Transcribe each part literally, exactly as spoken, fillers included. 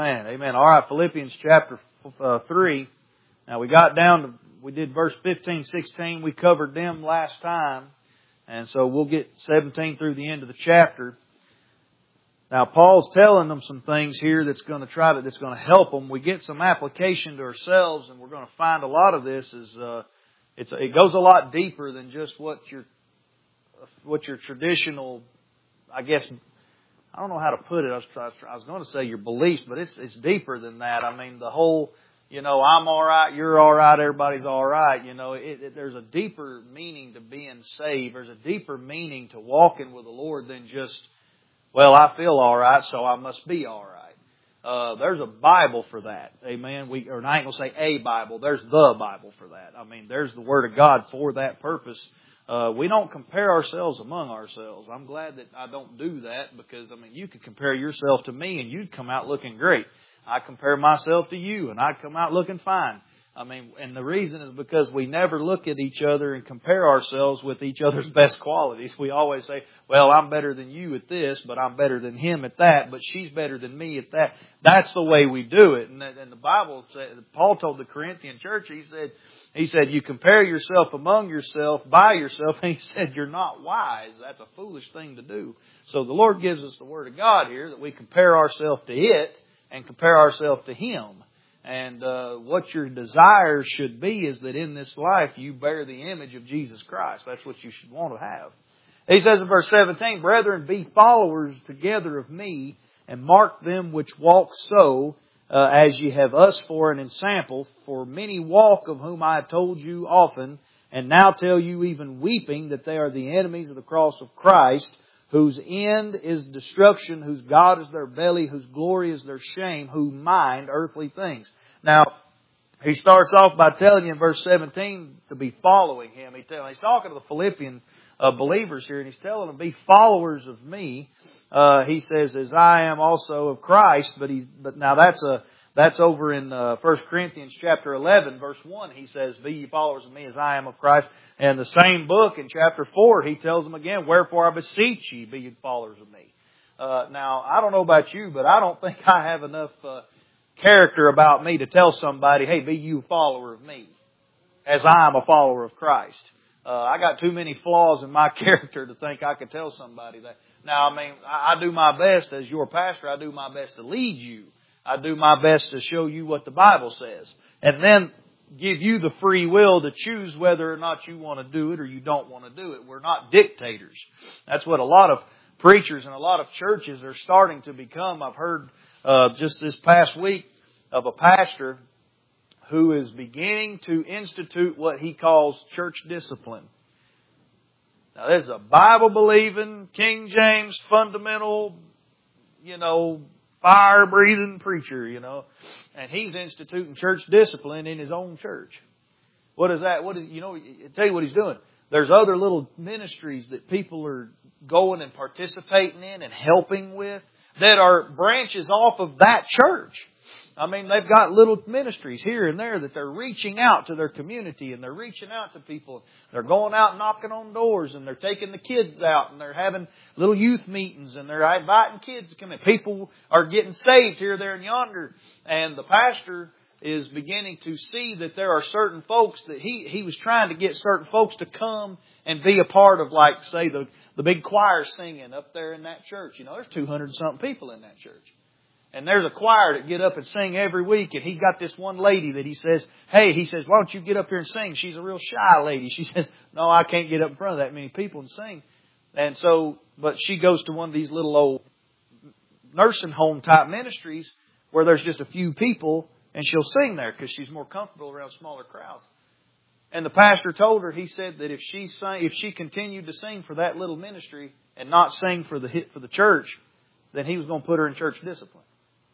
Amen. Amen. All right, Philippians chapter uh, three. Now we got down to, we did verse fifteen, sixteen. We covered them last time. And so we'll get seventeen through the end of the chapter. Now Paul's telling them some things here that's going to try to, that's going to help them. We get some application to ourselves, and we're going to find a lot of this is, uh, it's, it goes a lot deeper than just what your, what your traditional, I guess, I don't know how to put it. I was, trying, I was going to say your beliefs, but it's it's deeper than that. I mean, the whole, you know, I'm all right, you're all right, everybody's all right. You know, it, it, there's a deeper meaning to being saved. There's a deeper meaning to walking with the Lord than just, well, I feel all right, so I must be all right. Uh, there's a Bible for that. Amen. We, or I ain't going to say a Bible. There's the Bible for that. I mean, there's the Word of God for that purpose. Uh, we don't compare ourselves among ourselves. I'm glad that I don't do that because, I mean, you could compare yourself to me and you'd come out looking great. I compare myself to you and I'd come out looking fine. I mean, and the reason is because we never look at each other and compare ourselves with each other's best qualities. We always say, well, I'm better than you at this, but I'm better than him at that, but she's better than me at that. That's the way we do it. And, and the Bible said, Paul told the Corinthian church, he said, He said, you compare yourself among yourself by yourself. And he said, you're not wise. That's a foolish thing to do. So the Lord gives us the Word of God here that we compare ourselves to it and compare ourselves to Him. And uh, what your desire should be is that in this life you bear the image of Jesus Christ. That's what you should want to have. He says in verse seventeen, brethren, be followers together of me, and mark them which walk so, Uh, as ye have us for an ensample, for many walk of whom I have told you often, and now tell you even weeping that they are the enemies of the cross of Christ, whose end is destruction, whose God is their belly, whose glory is their shame, who mind earthly things. Now, he starts off by telling you in verse seventeen to be following him. He tell, he's talking to the Philippian uh, believers here, and he's telling them, be followers of me. Uh, he says, as I am also of Christ, but he's, but now that's a, that's over in, uh, First Corinthians chapter eleven, verse one. He says, be ye followers of me as I am of Christ. And the same book in chapter four, he tells them again, wherefore I beseech ye, be ye followers of me. Uh, now, I don't know about you, but I don't think I have enough, uh, character about me to tell somebody, hey, be you a follower of me as I am a follower of Christ. Uh, I got too many flaws in my character to think I could tell somebody that. Now, I mean, I do my best as your pastor. I do my best to lead you. I do my best to show you what the Bible says. And then give you the free will to choose whether or not you want to do it or you don't want to do it. We're not dictators. That's what a lot of preachers and a lot of churches are starting to become. I've heard uh, just this past week of a pastor who is beginning to institute what he calls church discipline. Now, there's a Bible-believing, King James, fundamental, you know, fire-breathing preacher, you know, and he's instituting church discipline in his own church. What is that? What is, you know, I'll tell you what he's doing. There's other little ministries that people are going and participating in and helping with that are branches off of that church. I mean, they've got little ministries here and there that they're reaching out to their community and they're reaching out to people. They're going out knocking on doors and they're taking the kids out and they're having little youth meetings and they're inviting kids to come in. People are getting saved here, there, and yonder. And the pastor is beginning to see that there are certain folks that he, he was trying to get certain folks to come and be a part of, like, say, the, the big choir singing up there in that church. You know, there's two hundred and something people in that church. And there's a choir that get up and sing every week. And he got this one lady that he says, hey, he says, why don't you get up here and sing? She's a real shy lady. She says, no, I can't get up in front of that many people and sing. And so, but she goes to one of these little old nursing home type ministries where there's just a few people and she'll sing there because she's more comfortable around smaller crowds. And the pastor told her, he said that if she sang, if she continued to sing for that little ministry and not sing for the hit for the church, then he was going to put her in church discipline.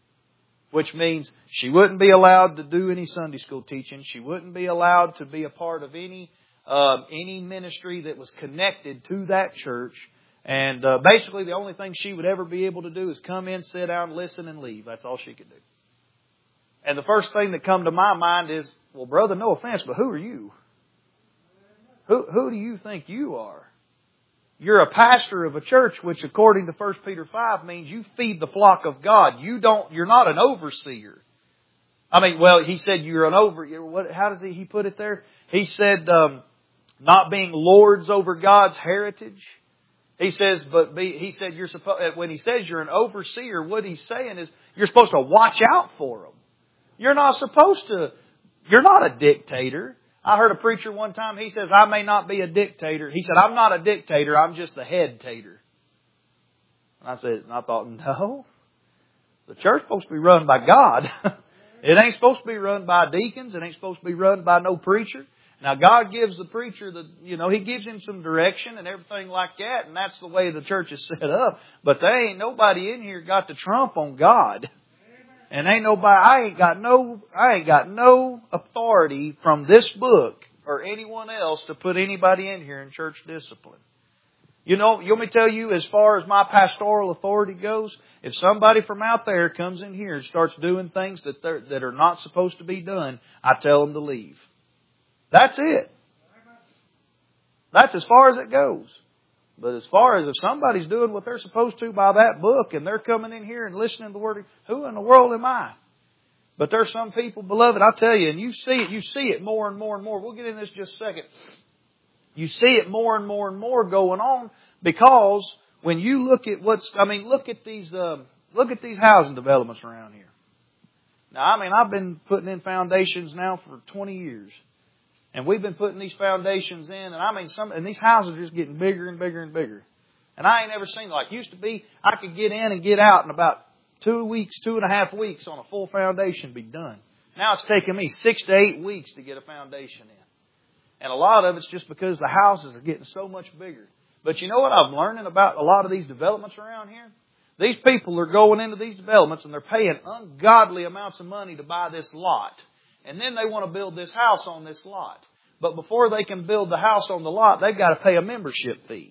Which means she wouldn't be allowed to do any Sunday school teaching. She wouldn't be allowed to be a part of any uh, any ministry that was connected to that church. And uh, basically the only thing she would ever be able to do is come in, sit down, listen, and leave. That's all she could do. And the first thing that come to my mind is, well, brother, no offense, but who are you? Who, who do you think you are? you're a pastor of a church, which according to First Peter five means you feed the flock of God. You don't, you're not an overseer. I mean, well, he said you're an over, what, how does he, he put it there? He said, um, not being lords over God's heritage. He says, but be, he said you're supposed, when he says you're an overseer, what he's saying is you're supposed to watch out for them. You're not supposed to, you're not a dictator. I heard a preacher one time, he says, I may not be a dictator. He said, I'm not a dictator, I'm just the head-tator. And I said, and I thought, no. The church's supposed to be run by God. It ain't supposed to be run by deacons. It ain't supposed to be run by no preacher. Now, God gives the preacher the, you know, He gives him some direction and everything like that, and that's the way the church is set up. But there ain't nobody in here got the trump on God. And ain't nobody, I ain't got no, I ain't got no authority from this book or anyone else to put anybody in here in church discipline. You know, you want me to tell you, as far as my pastoral authority goes, if somebody from out there comes in here and starts doing things that they're, that are not supposed to be done, I tell them to leave. That's it. That's as far as it goes. But as far as if somebody's doing what they're supposed to by that book and they're coming in here and listening to the Word, who in the world am I? But there's some people, beloved, I'll tell you, and you see it, you see it more and more and more. We'll get into this in just a second. You see it more and more and more going on because when you look at what's, I mean, look at these, um, look at these housing developments around here. Now, I mean, I've been putting in foundations now for twenty years. And we've been putting these foundations in, and I mean, some, and these houses are just getting bigger and bigger and bigger. And I ain't never seen like used to be. I could get in and get out in about two weeks, two and a half weeks on a full foundation be done. Now it's taking me six to eight weeks to get a foundation in. And a lot of it's just because the houses are getting so much bigger. But you know what I'm learning about a lot of these developments around here? These people are going into these developments and they're paying ungodly amounts of money to buy this lot. And then they want to build this house on this lot. But before they can build the house on the lot, they've got to pay a membership fee.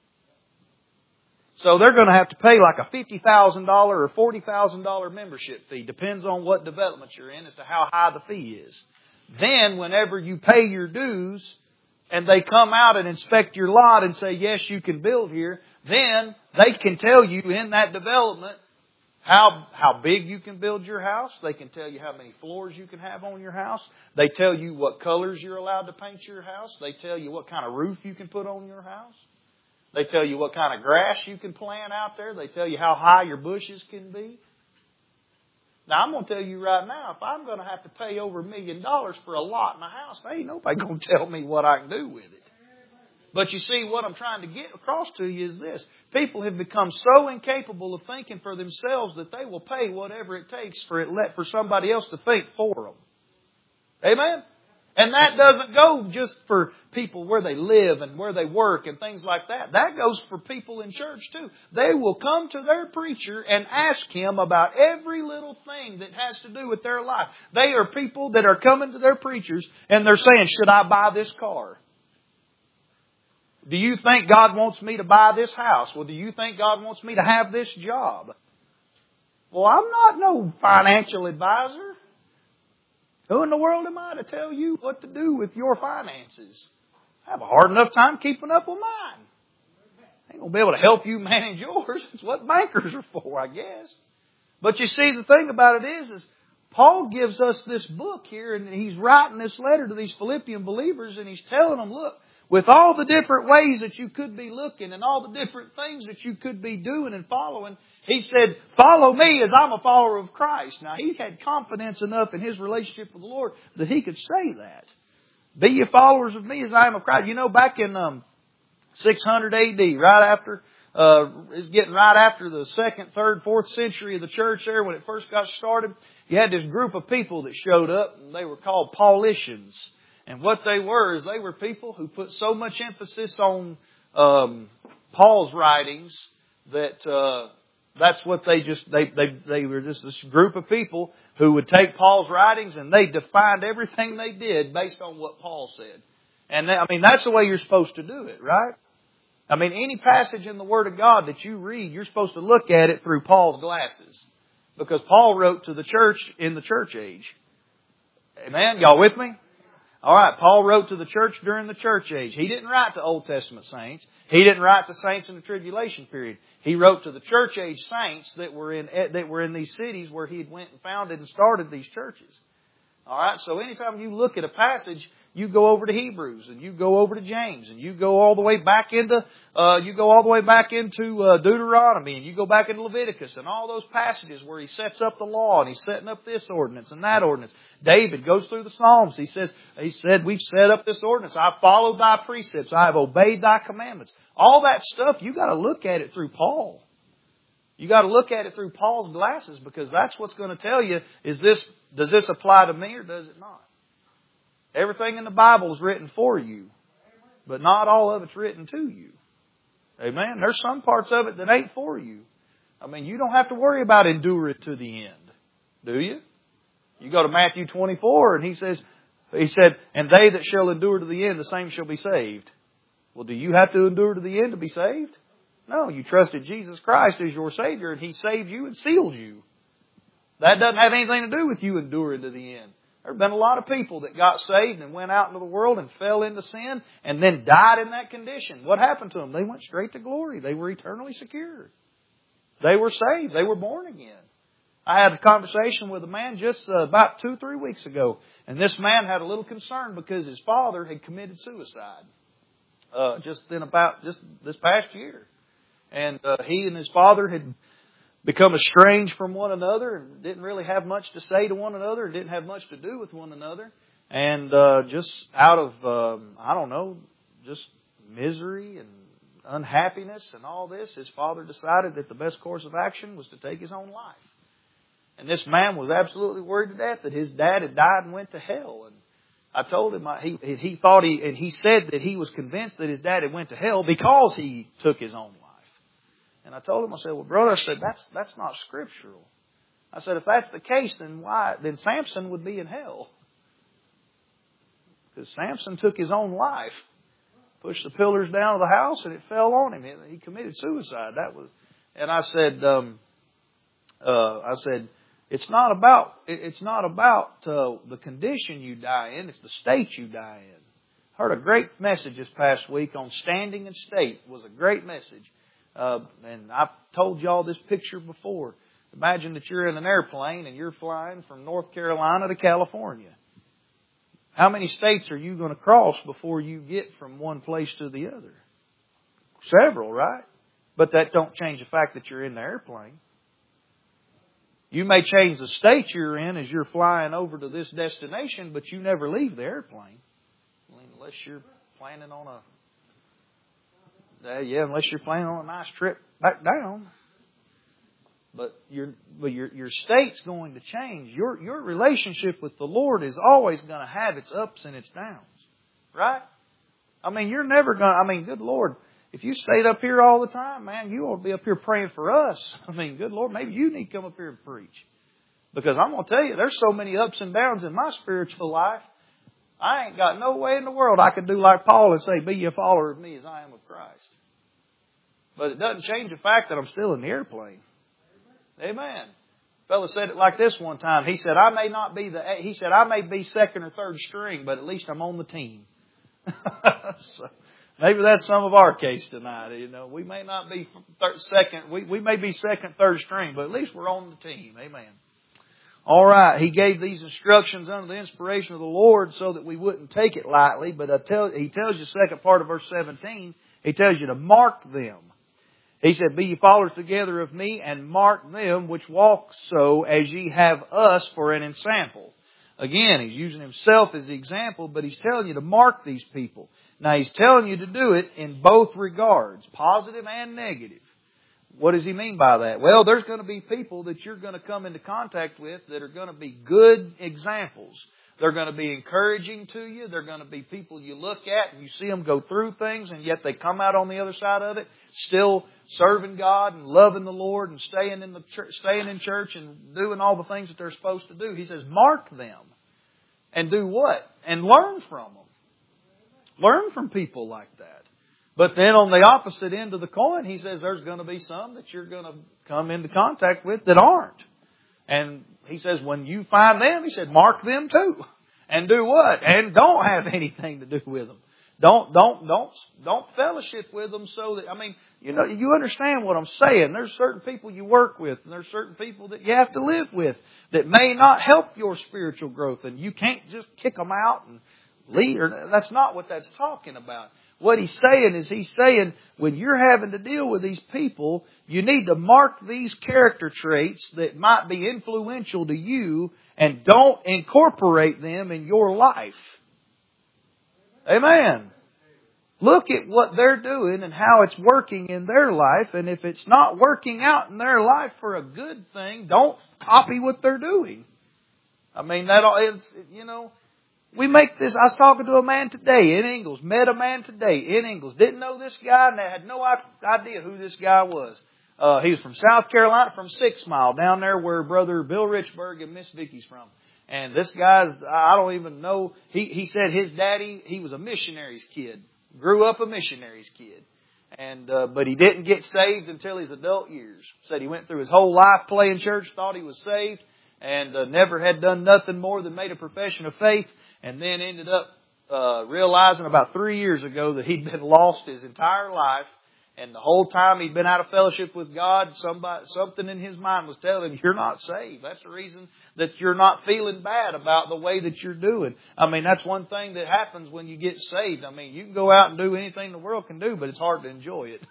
So they're going to have to pay like a fifty thousand dollars or forty thousand dollars membership fee. Depends on what development you're in as to how high the fee is. Then whenever you pay your dues and they come out and inspect your lot and say, yes, you can build here, then they can tell you in that development How how big you can build your house. They can tell you how many floors you can have on your house. They tell you what colors you're allowed to paint your house. They tell you what kind of roof you can put on your house. They tell you what kind of grass you can plant out there. They tell you how high your bushes can be. Now, I'm going to tell you right now, if I'm going to have to pay over a million dollars for a lot in a house, there ain't nobody going to tell me what I can do with it. But you see, what I'm trying to get across to you is this. People have become so incapable of thinking for themselves that they will pay whatever it takes for it let for somebody else to think for them. Amen? And that doesn't go just for people where they live and where they work and things like that. That goes for people in church too. They will come to their preacher and ask him about every little thing that has to do with their life. They are people that are coming to their preachers and they're saying, should I buy this car? Do you think God wants me to buy this house? Well, do you think God wants me to have this job? Well, I'm not no financial advisor. Who in the world am I to tell you what to do with your finances? I have a hard enough time keeping up with mine. I ain't going to be able to help you manage yours. It's what bankers are for, I guess. But you see, the thing about it is, is Paul gives us this book here, and he's writing this letter to these Philippian believers, and he's telling them, look, with all the different ways that you could be looking and all the different things that you could be doing and following, he said, follow me as I'm a follower of Christ. Now, he had confidence enough in his relationship with the Lord that he could say that. Be ye followers of me as I am of Christ. You know, back in um, six hundred A D, right after, uh, it's getting right after the second, third, fourth century of the church there when it first got started, you had this group of people that showed up, and they were called Paulicians. And what they were is they were people who put so much emphasis on um, Paul's writings that uh, that's what they just, they, they, they were just this group of people who would take Paul's writings and they defined everything they did based on what Paul said. And they, I mean, that's the way you're supposed to do it, right? I mean, any passage in the Word of God that you read, you're supposed to look at it through Paul's glasses. Because Paul wrote to the church in the church age. Amen? Y'all with me? All right, Paul wrote to the church during the church age. He didn't write to Old Testament saints. He didn't write to saints in the tribulation period. He wrote to the church age saints that were in that were in these cities where he had went and founded and started these churches. All right, so anytime you look at a passage, you go over to Hebrews and you go over to James and you go all the way back into uh, you go all the way back into uh, Deuteronomy and you go back into Leviticus and all those passages where he sets up the law and he's setting up this ordinance and that ordinance. David goes through the Psalms. He says, he said, we've set up this ordinance. I've followed thy precepts. I have obeyed thy commandments. All that stuff, you got to look at it through Paul. You got to look at it through Paul's glasses, because that's what's going to tell you, is this, does this apply to me or does it not? Everything in the Bible is written for you, but not all of it's written to you. Amen. There's some parts of it that ain't for you. I mean, you don't have to worry about enduring to the end, do you? You go to Matthew twenty-four and he says, he said, and they that shall endure to the end, the same shall be saved. Well, do you have to endure to the end to be saved? No, you trusted Jesus Christ as your Savior and He saved you and sealed you. That doesn't have anything to do with you enduring to the end. There have been a lot of people that got saved and went out into the world and fell into sin and then died in that condition. What happened to them? They went straight to glory. They were eternally secure. They were saved. They were born again. I had a conversation with a man just uh, about two, three weeks ago. And this man had a little concern because his father had committed suicide. Uh, just in about, just this past year. And uh, he and his father had become estranged from one another and didn't really have much to say to one another and didn't have much to do with one another. And uh, just out of, um, I don't know, just misery and unhappiness and all this, his father decided that the best course of action was to take his own life. And this man was absolutely worried to death that his dad had died and went to hell. And I told him, I, he he thought he, and he said that he was convinced that his dad had went to hell because he took his own life. And I told him, I said, well, brother, I said, that's that's not scriptural. I said, if that's the case, then why? Then Samson would be in hell. Because Samson took his own life, pushed the pillars down of the house, and it fell on him. He committed suicide. That was, and I said, um, uh, I said, it's not about it's not about uh, the condition you die in; it's the state you die in. I heard a great message this past week on standing and state. It was a great message. Uh, and I've told y'all this picture before. Imagine that you're in an airplane and you're flying from North Carolina to California. How many states are you going to cross before you get from one place to the other? Several, right? But that don't change the fact that you're in the airplane. You may change the state you're in as you're flying over to this destination, but you never leave the airplane. I mean, unless you're planning on a Uh, yeah, unless you're planning on a nice trip back down. But your but your your state's going to change. Your your relationship with the Lord is always going to have its ups and its downs. Right? I mean, you're never going to, I mean, good Lord, if you stayed up here all the time, man, you ought to be up here praying for us. I mean, good Lord, maybe you need to come up here and preach. Because I'm going to tell you, there's so many ups and downs in my spiritual life. I ain't got no way in the world I could do like Paul and say, be ye a follower of me as I am of Christ. But it doesn't change the fact that I'm still in the airplane. Amen. A fellow said it like this one time. He said, I may not be the, he said, I may be second or third string, but at least I'm on the team. So maybe that's some of our case tonight. You know, we may not be third, second, we, we may be second, third string, but at least we're on the team. Amen. All right. He gave these instructions under the inspiration of the Lord so that we wouldn't take it lightly. But I tell, he tells you, second part of verse seventeen, he tells you to mark them. He said, be ye followers together of me, and mark them which walk so as ye have us for an ensample. Again, he's using himself as the example, but he's telling you to mark these people. Now, he's telling you to do it in both regards, positive and negative. What does he mean by that? Well, there's going to be people that you're going to come into contact with that are going to be good examples. They're going to be encouraging to you. They're going to be people you look at and you see them go through things, and yet they come out on the other side of it still serving God and loving the Lord and staying in the church, staying in church and doing all the things that they're supposed to do. He says, mark them. And do what? And learn from them. Learn from people like that. But then on the opposite end of the coin, he says there's going to be some that you're going to come into contact with that aren't. And he says when you find them, he said, mark them too. And do what? And don't have anything to do with them. Don't, don't, don't, don't fellowship with them so that, I mean, you know, you understand what I'm saying. There's certain people you work with and there's certain people that you have to live with that may not help your spiritual growth, and you can't just kick them out and leave. That's not what that's talking about. What he's saying is he's saying when you're having to deal with these people, you need to mark these character traits that might be influential to you and don't incorporate them in your life. Amen. Look at what they're doing and how it's working in their life. And if it's not working out in their life for a good thing, don't copy what they're doing. I mean, that it's, you know, we make this. I was talking to a man today in Ingalls. Met a man today in Ingalls. Didn't know this guy and I had no idea who this guy was. Uh, he was from South Carolina, from Six Mile, down there where Brother Bill Richburg and Miss Vicky's from. And this guy's, I don't even know, he, he said his daddy, he was a missionary's kid. Grew up a missionary's kid. And, uh, but he didn't get saved until his adult years. Said he went through his whole life playing church, thought he was saved, and uh, never had done nothing more than made a profession of faith, and then ended up uh, realizing about three years ago that he'd been lost his entire life. And the whole time he'd been out of fellowship with God, somebody, something in his mind was telling him, you're not saved. That's the reason that you're not feeling bad about the way that you're doing. I mean, that's one thing that happens when you get saved. I mean, you can go out and do anything the world can do, but it's hard to enjoy it.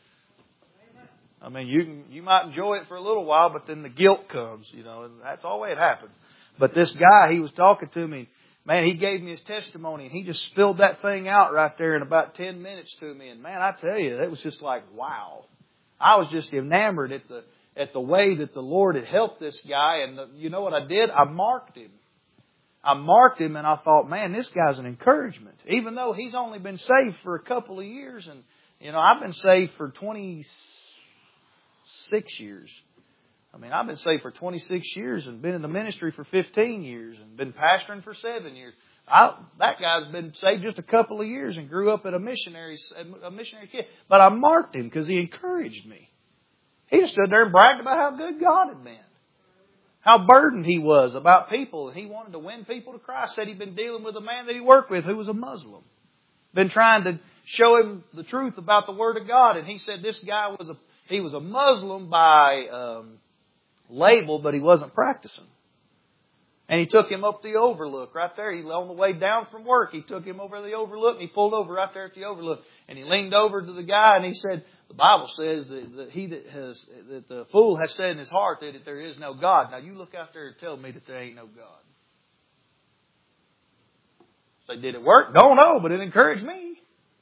I mean, you can, you might enjoy it for a little while, but then the guilt comes, you know, and that's all the way it happens. But this guy, he was talking to me. Man, he gave me his testimony and he just spilled that thing out right there in about ten minutes to me. And man, I tell you, it was just like, wow. I was just enamored at the, at the way that the Lord had helped this guy. And the, you know what I did? I marked him. I marked him and I thought, man, this guy's an encouragement. Even though he's only been saved for a couple of years. And, you know, I've been saved for twenty-six years. I mean, I've been saved for twenty-six years and been in the ministry for fifteen years and been pastoring for seven years. I, that guy's been saved just a couple of years and grew up at a missionary, a missionary kid. But I marked him because he encouraged me. He just stood there and bragged about how good God had been. How burdened he was about people. And he wanted to win people to Christ. Said he'd been dealing with a man that he worked with who was a Muslim. Been trying to show him the truth about the Word of God. And he said this guy was a, he was a Muslim by, um, label, but he wasn't practicing. And he took him up the overlook right there. He on the way down from work. He took him over the overlook and he pulled over right there at the overlook. And he leaned over to the guy and he said, the Bible says that, that he that has that the fool has said in his heart that, that there is no God. Now you look out there and tell me that there ain't no God. So did it work? Don't know, but it encouraged me.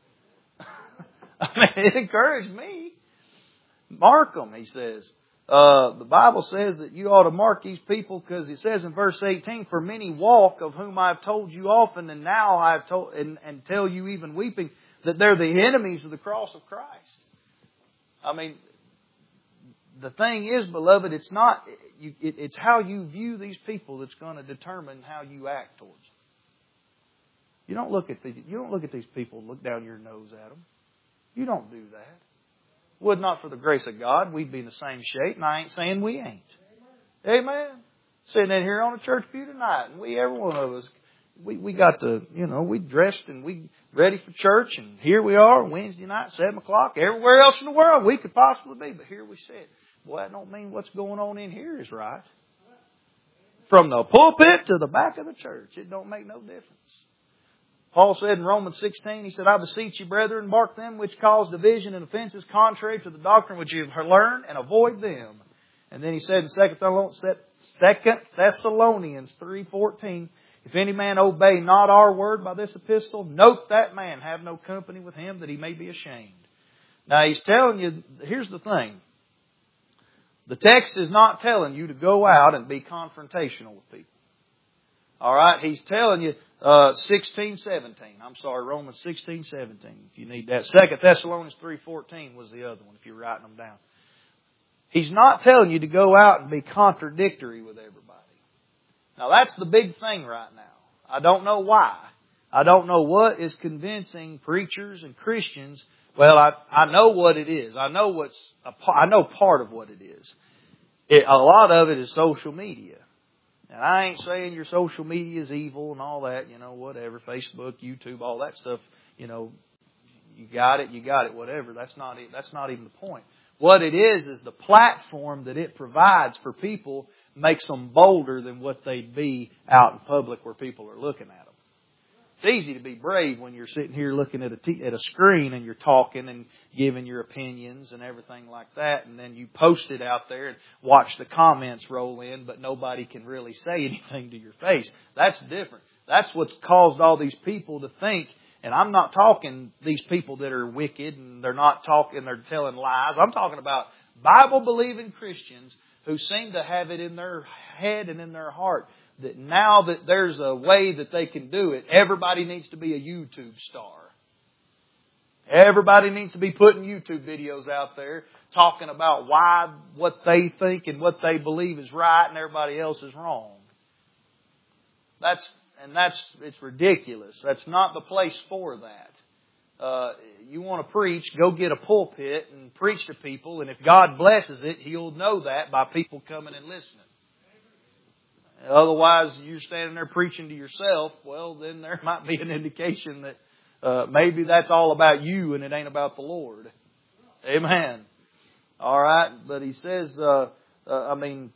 I mean, it encouraged me. Mark them, he says. Uh, the Bible says that you ought to mark these people because it says in verse eighteen, for many walk of whom I have told you often and now I have told and, and tell you even weeping that they're the enemies of the cross of Christ. I mean, the thing is, beloved, it's not, you, it, it's how you view these people that's going to determine how you act towards them. You don't look at these, you don't look at these people and look down your nose at them. You don't do that. Would not for the grace of God, we'd be in the same shape, and I ain't saying we ain't. Amen. Amen. Sitting in here on a church pew tonight, and we, every one of us, we, we got to, you know, we dressed and we ready for church, and here we are Wednesday night, seven o'clock. Everywhere else in the world we could possibly be, but here we sit. Boy, that don't mean what's going on in here is right. From the pulpit to the back of the church, it don't make no difference. Paul said in Romans sixteen, he said, I beseech you, brethren, mark them which cause division and offenses contrary to the doctrine which you have learned, and avoid them. And then he said in Second Thessalonians three fourteen, if any man obey not our word by this epistle, note that man have no company with him, that he may be ashamed. Now he's telling you, here's the thing. The text is not telling you to go out and be confrontational with people. All right, he's telling you uh, sixteen seventeen. I'm sorry, Romans sixteen seventeen. If you need that, Second Thessalonians three fourteen was the other one. If you're writing them down, he's not telling you to go out and be contradictory with everybody. Now that's the big thing right now. I don't know why. I don't know what is convincing preachers and Christians. Well, I I know what it is. I know what's a, I know part of what it is. It, a lot of it is social media. And I ain't saying your social media is evil and all that, you know, whatever, Facebook, YouTube, all that stuff, you know, you got it, you got it, whatever. That's not it. That's not even the point. What it is, is the platform that it provides for people makes them bolder than what they'd be out in public where people are looking at them. It's easy to be brave when you're sitting here looking at a, t- at a screen and you're talking and giving your opinions and everything like that. And then you post it out there and watch the comments roll in, but nobody can really say anything to your face. That's different. That's what's caused all these people to think. And I'm not talking these people that are wicked and they're not talking, they're telling lies. I'm talking about Bible-believing Christians who seem to have it in their head and in their heart that now that there's a way that they can do it, everybody needs to be a YouTube star. Everybody needs to be putting YouTube videos out there talking about why, what they think and what they believe is right and everybody else is wrong. That's, and that's, it's ridiculous. That's not the place for that. Uh, you want to preach, go get a pulpit and preach to people, and if God blesses it, He'll know that by people coming and listening. Otherwise, you're standing there preaching to yourself, well, then there might be an indication that uh, maybe that's all about you and it ain't about the Lord. Amen. All right, but he says, uh, uh, I mean,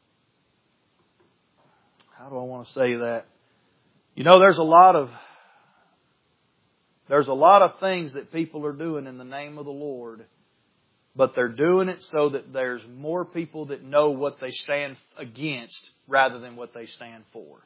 how do I want to say that? You know, there's a lot of there's a lot of things that people are doing in the name of the Lord. But they're doing it so that there's more people that know what they stand against rather than what they stand for.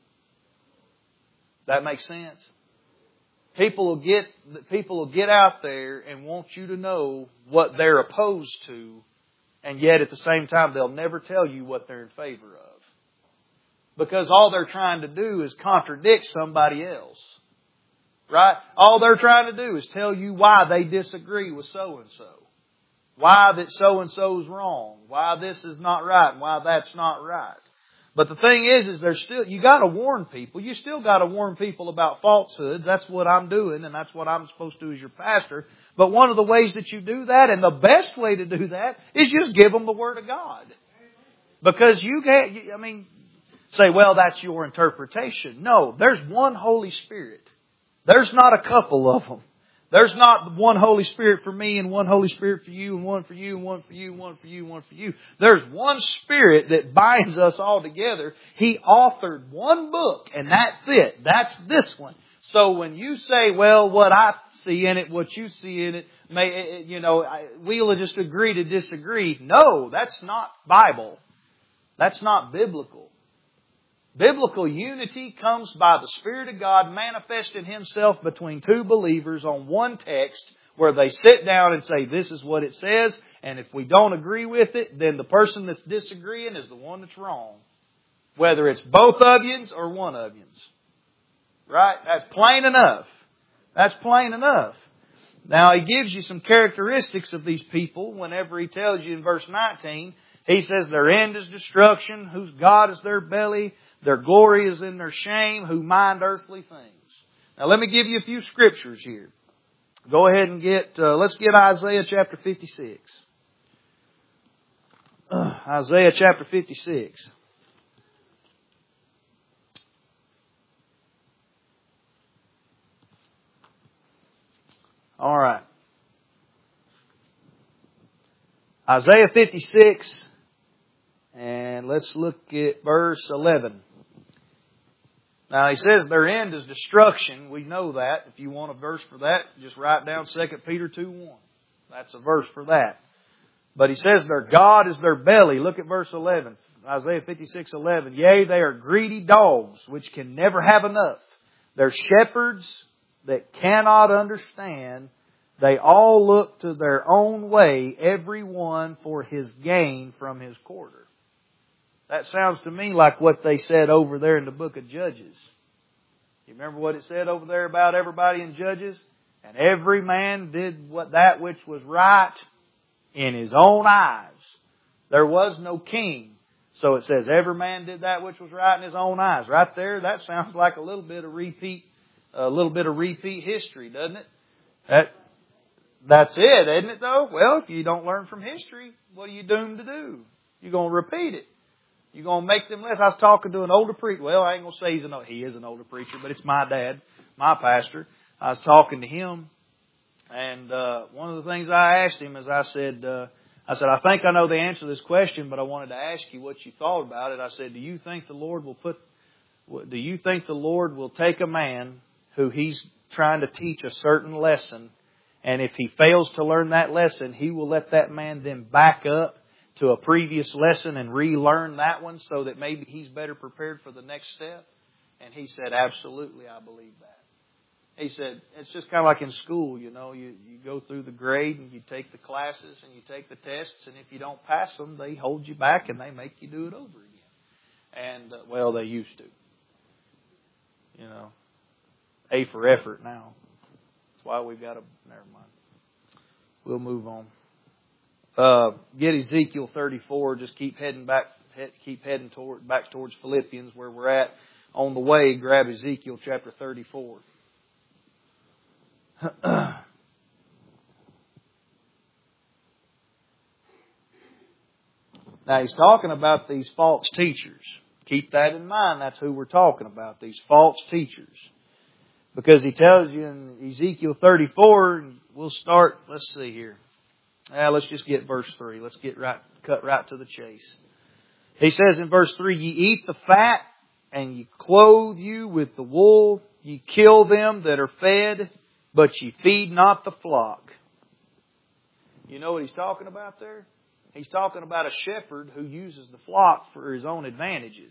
That makes sense? People will get, people will get out there and want you to know what they're opposed to, and yet at the same time they'll never tell you what they're in favor of. Because all they're trying to do is contradict somebody else. Right? All they're trying to do is tell you why they disagree with so-and-so. Why that so-and-so is wrong. Why this is not right and why that's not right. But the thing is, is there's still, you got to warn people. You still got to warn people about falsehoods. That's what I'm doing and that's what I'm supposed to do as your pastor. But one of the ways that you do that, and the best way to do that, is just give them the Word of God. Because you get, I mean, say, well, that's your interpretation. No, there's one Holy Spirit. There's not a couple of them. There's not one Holy Spirit for me and one Holy Spirit for you and one for you and one for you and one for you and one for you. There's one Spirit that binds us all together. He authored one book and that's it. That's this one. So when you say, well, what I see in it, what you see in it, may, you know, we'll just agree to disagree. No, that's not Bible. That's not biblical. Biblical unity comes by the Spirit of God manifesting Himself between two believers on one text where they sit down and say, this is what it says, and if we don't agree with it, then the person that's disagreeing is the one that's wrong. Whether it's both of yous or one of yous. Right? That's plain enough. That's plain enough. Now, He gives you some characteristics of these people whenever He tells you in verse nineteen. He says their end is destruction, whose God is their belly. Their glory is in their shame, who mind earthly things. Now let me give you a few scriptures here. Go ahead and get, uh, let's get Isaiah chapter fifty-six. Uh, Isaiah chapter fifty-six. All right. Isaiah fifty-six. And let's look at verse eleven. Now he says their end is destruction. We know that. If you want a verse for that, just write down Second Peter two one. That's a verse for that. But he says their God is their belly. Look at verse eleven. Isaiah fifty-six eleven. Yea, they are greedy dogs which can never have enough. They're shepherds that cannot understand. They all look to their own way, every one for his gain from his quarter. That sounds to me like what they said over there in the book of Judges. You remember what it said over there about everybody in Judges? And every man did what that which was right in his own eyes. There was no king. So it says every man did that which was right in his own eyes. Right there, that sounds like a little bit of repeat, a little bit of repeat history, doesn't it? That, that's it, isn't it though? Well, if you don't learn from history, what are you doomed to do? You're going to repeat it. You going to make them less? I was talking to an older preacher. Well, I ain't going to say he's an, he is an older preacher, but it's my dad, my pastor. I was talking to him, and uh, one of the things I asked him is I said, uh, I said, I think I know the answer to this question, but I wanted to ask you what you thought about it. I said, do you think the Lord will put, do you think the Lord will take a man who He's trying to teach a certain lesson, and if he fails to learn that lesson, He will let that man then back up to a previous lesson and relearn that one so that maybe he's better prepared for the next step? And he said, absolutely, I believe that. He said, it's just kind of like in school, you know, you, you go through the grade and you take the classes and you take the tests, and if you don't pass them, they hold you back and they make you do it over again. And, uh, well, they used to. You know, A for effort now. That's why we've got to, never mind. We'll move on. Uh, get Ezekiel thirty-four. Just keep heading back, keep heading toward, back towards Philippians where we're at. On the way, grab Ezekiel chapter thirty-four. Now he's talking about these false teachers. Keep that in mind. That's who we're talking about. These false teachers. Because he tells you in Ezekiel thirty-four, we'll start, let's see here. Now, let's just get verse three. Let's get right, cut right to the chase. He says in verse three, ye eat the fat, and ye clothe you with the wool. Ye kill them that are fed, but ye feed not the flock. You know what he's talking about there? He's talking about a shepherd who uses the flock for his own advantages.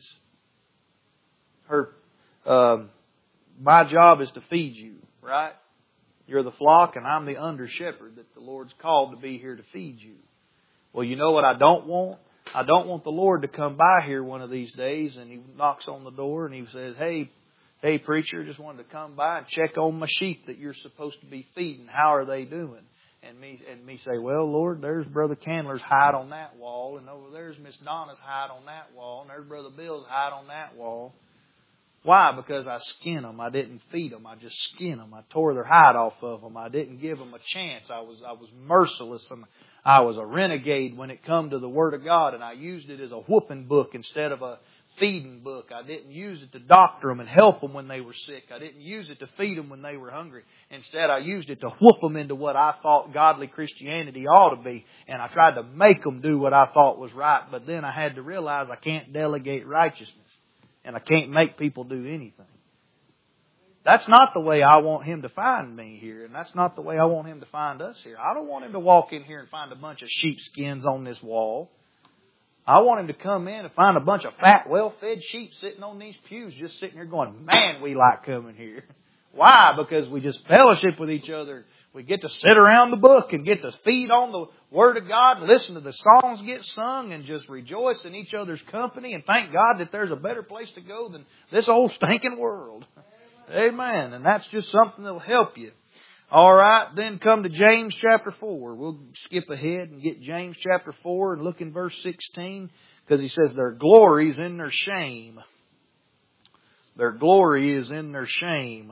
Her, uh, my job is to feed you, right? You're the flock, and I'm the under shepherd that the Lord's called to be here to feed you. Well, you know what I don't want? I don't want the Lord to come by here one of these days and He knocks on the door and He says, hey, hey preacher, just wanted to come by and check on my sheep that you're supposed to be feeding. How are they doing? And me and me say, well, Lord, there's Brother Candler's hide on that wall, and over there's Miss Donna's hide on that wall, and there's Brother Bill's hide on that wall. Why? Because I skin them. I didn't feed them. I just skin them. I tore their hide off of them. I didn't give them a chance. I was I was merciless, and I was a renegade when it come to the Word of God, and I used it as a whooping book instead of a feeding book. I didn't use it to doctor them and help them when they were sick. I didn't use it to feed them when they were hungry. Instead, I used it to whoop them into what I thought godly Christianity ought to be, and I tried to make them do what I thought was right. But then I had to realize I can't delegate righteousness. And I can't make people do anything. That's not the way I want Him to find me here. And that's not the way I want Him to find us here. I don't want Him to walk in here and find a bunch of sheepskins on this wall. I want Him to come in and find a bunch of fat, well-fed sheep sitting on these pews, just sitting here going, man, we like coming here. Why? Because we just fellowship with each other. We get to sit around the book and get to feed on the Word of God and listen to the songs get sung and just rejoice in each other's company and thank God that there's a better place to go than this old stinking world. Amen. And that's just something that'll help you. All right, then come to James chapter four. We'll skip ahead and get James chapter four and look in verse sixteen, because he says their glory is in their shame. Their glory is in their shame.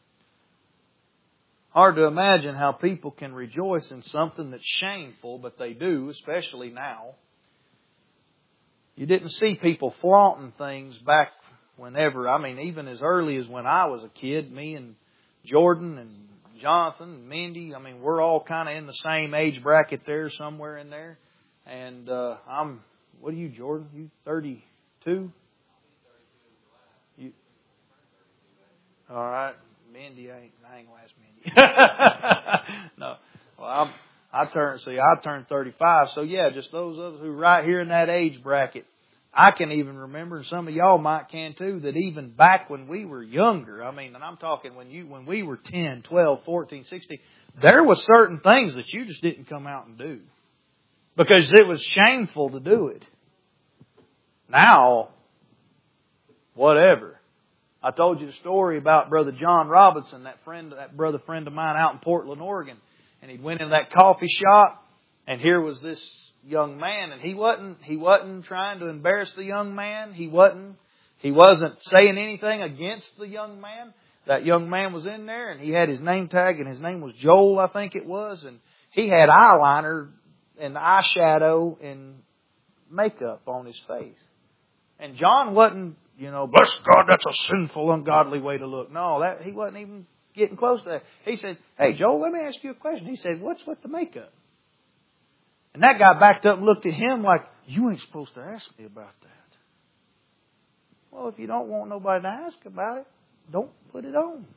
Hard to imagine how people can rejoice in something that's shameful, but they do, especially now. You didn't see people flaunting things back whenever. I mean, even as early as when I was a kid, me and Jordan and Jonathan and Mindy, I mean, we're all kind of in the same age bracket there, somewhere in there. And uh, I'm, what are you, Jordan? You thirty-two? You, all right. Mindy, I ain't, I ain't gonna ask Mindy. No. Well, I'm, I turned, see, I turned thirty-five. So yeah, just those of us who are right here in that age bracket. I can even remember, and some of y'all might can too, that even back when we were younger, I mean, and I'm talking when you, when we were ten, twelve, fourteen, sixteen, there was certain things that you just didn't come out and do. Because it was shameful to do it. Now, whatever. I told you the story about Brother John Robinson, that friend, that brother friend of mine out in Portland, Oregon. And he went in that coffee shop, and here was this young man, and he wasn't, he wasn't trying to embarrass the young man. He wasn't, he wasn't saying anything against the young man. That young man was in there, and he had his name tag, and his name was Joel, I think it was. And he had eyeliner and eyeshadow and makeup on his face. And John wasn't, you know, bless God, that's a sinful, ungodly way to look. No, that he wasn't even getting close to that. He said, hey, Joel, let me ask you a question. He said, what's with the makeup? And that guy backed up and looked at him like, you ain't supposed to ask me about that. Well, if you don't want nobody to ask about it, don't put it on.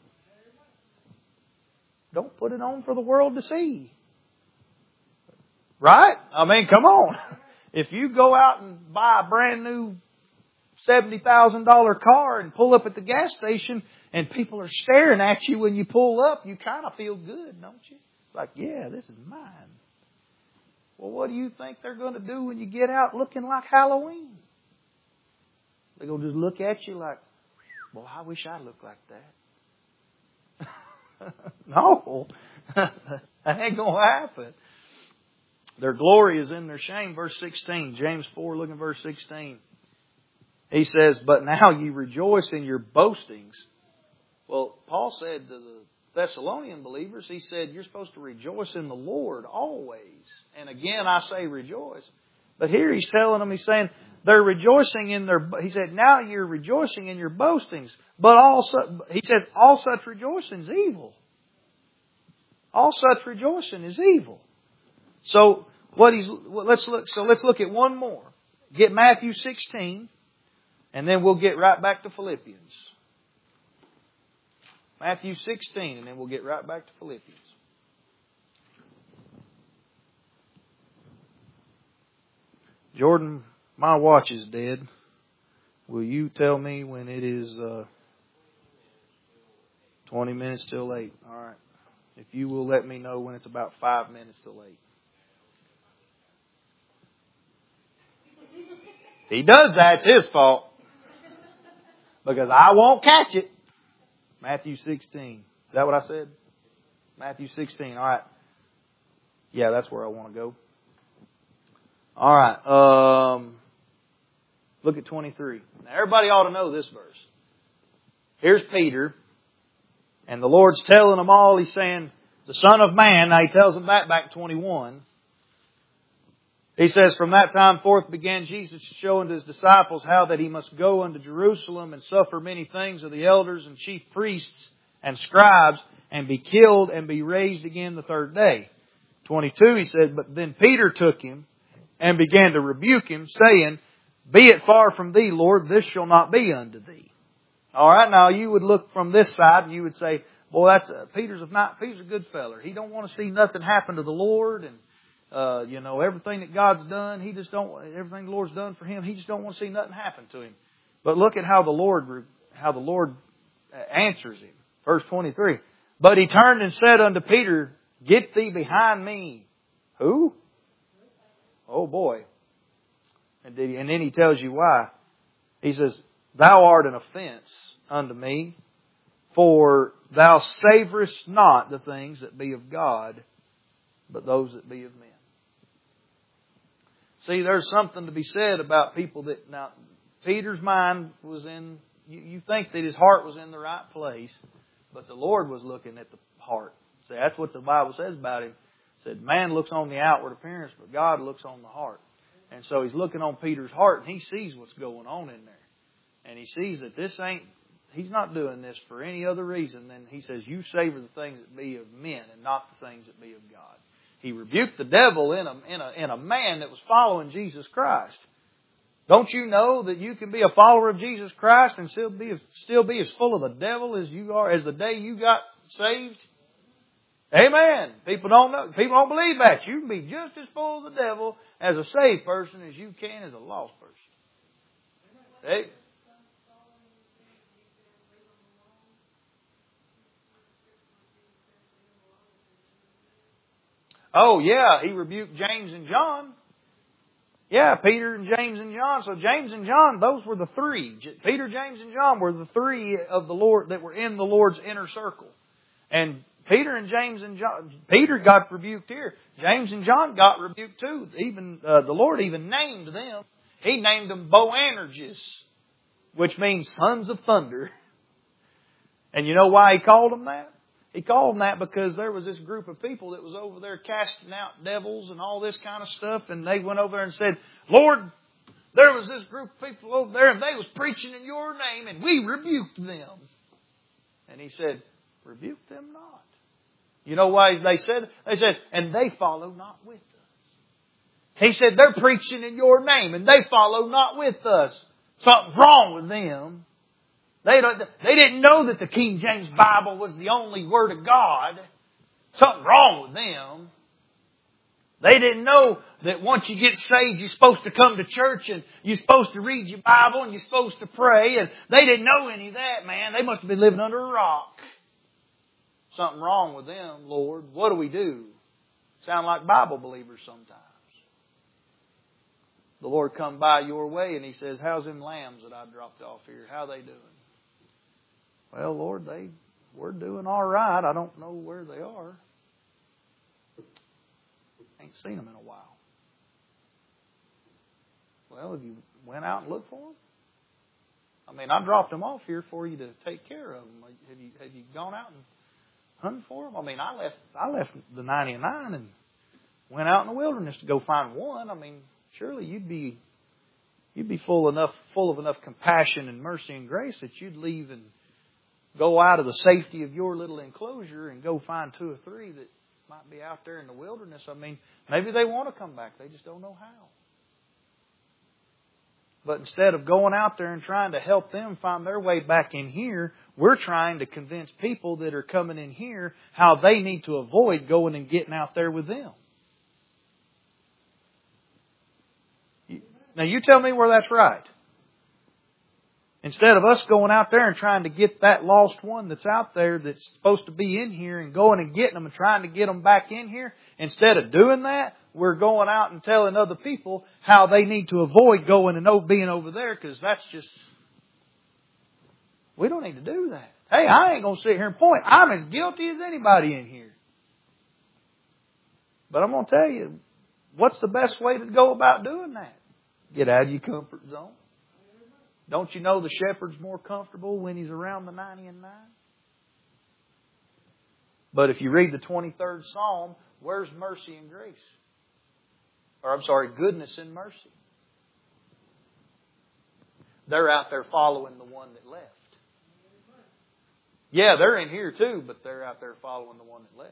Don't put it on for the world to see. Right? I mean, come on. If you go out and buy a brand new seventy thousand dollars car and pull up at the gas station and people are staring at you when you pull up, you kind of feel good, don't you? It's like, yeah, this is mine. Well, what do you think they're going to do when you get out looking like Halloween? They're going to just look at you like, well, I wish I looked like that. No, that ain't going to happen. Their glory is in their shame. Verse sixteen, James four, look at verse sixteen. He says, but now you rejoice in your boastings. Well, Paul said to the Thessalonian believers, he said, you're supposed to rejoice in the Lord always. And again, I say rejoice. But here he's telling them, he's saying, they're rejoicing in their, he said, now you're rejoicing in your boastings. But also, he says, all such rejoicing is evil. All such rejoicing is evil. So, what he's, let's look, so let's look at one more. Get Matthew sixteen, and then we'll get right back to Philippians. Matthew sixteen, and then we'll get right back to Philippians. Jordan, my watch is dead. Will you tell me when it is uh, twenty minutes till eight? All right. If you will let me know when it's about five minutes till eight. He does that, it's his fault. Because I won't catch it. Matthew sixteen. Is that what I said? Matthew sixteen. All right. Yeah, that's where I want to go. All right. Um, look at twenty-three. Now, everybody ought to know this verse. Here's Peter. And the Lord's telling them all. He's saying, the Son of Man. Now, he tells them that back twenty-one. He says, from that time forth began Jesus to show unto His disciples how that He must go unto Jerusalem and suffer many things of the elders and chief priests and scribes and be killed and be raised again the third day. twenty-two, he said, but then Peter took Him and began to rebuke Him, saying, be it far from Thee, Lord, this shall not be unto Thee. All right, now you would look from this side and you would say, boy, that's a, Peter's a not Peter's a good feller. He don't want to see nothing happen to the Lord, and Uh, you know, everything that God's done, He just don't, everything the Lord's done for him, he just don't want to see nothing happen to him. But look at how the Lord, how the Lord answers him. Verse twenty-three. But He turned and said unto Peter, get thee behind me. Who? Oh boy. And, did he, and then He tells you why. He says, thou art an offense unto me, for thou savorest not the things that be of God, but those that be of men. See, there's something to be said about people that, now, Peter's mind was in, you, you think that his heart was in the right place, but the Lord was looking at the heart. See, that's what the Bible says about him. It said, man looks on the outward appearance, but God looks on the heart. And so He's looking on Peter's heart, and He sees what's going on in there. And He sees that this ain't, he's not doing this for any other reason than He says, you savor the things that be of men and not the things that be of God. He rebuked the devil in a, in a, in a man that was following Jesus Christ. Don't you know that you can be a follower of Jesus Christ and still be, still be as full of the devil as you are, as the day you got saved? Amen. People don't know, people don't believe that. You can be just as full of the devil as a saved person as you can as a lost person. Hey. Oh, yeah, He rebuked James and John. Yeah, Peter and James and John. So James and John, those were the three. Peter, James, and John were the three of the Lord that were in the Lord's inner circle. And Peter and James and John, Peter got rebuked here. James and John got rebuked too. Even uh, the Lord even named them. He named them Boanerges, which means sons of thunder. And you know why He called them that? He called them that because there was this group of people that was over there casting out devils and all this kind of stuff. And they went over there and said, Lord, there was this group of people over there and they was preaching in your name and we rebuked them. And he said, rebuke them not. You know why they said? They said, and they follow not with us. He said, they're preaching in your name and they follow not with us. Something's wrong with them. They, don't, they didn't know that the King James Bible was the only Word of God. Something wrong with them. They didn't know that once you get saved, you're supposed to come to church and you're supposed to read your Bible and you're supposed to pray. And they didn't know any of that, man. They must have been living under a rock. Something wrong with them, Lord. What do we do? Sound like Bible believers sometimes. The Lord come by your way and He says, how's them lambs that I dropped off here? How are they doing? Well, Lord, they we're doing all right. I don't know where they are. Ain't seen them in a while. Well, have you went out and looked for them? I mean, I dropped them off here for you to take care of them. Have you have you gone out and hunted for them? I mean, I left I left the ninety-nine and went out in the wilderness to go find one. I mean, surely you'd be you'd be full enough full of enough compassion and mercy and grace that you'd leave and go out of the safety of your little enclosure and go find two or three that might be out there in the wilderness. I mean, maybe they want to come back. They just don't know how. But instead of going out there and trying to help them find their way back in here, we're trying to convince people that are coming in here how they need to avoid going and getting out there with them. Now you tell me where that's right. Instead of us going out there and trying to get that lost one that's out there that's supposed to be in here and going and getting them and trying to get them back in here, instead of doing that, we're going out and telling other people how they need to avoid going and being over there because that's just... We don't need to do that. Hey, I ain't going to sit here and point. I'm as guilty as anybody in here. But I'm going to tell you, what's the best way to go about doing that? Get out of your comfort zone. Don't you know the shepherd's more comfortable when he's around the ninety and nine? But if you read the twenty-third Psalm, where's mercy and grace? Or I'm sorry, goodness and mercy. They're out there following the one that left. Yeah, they're in here too, but they're out there following the one that left.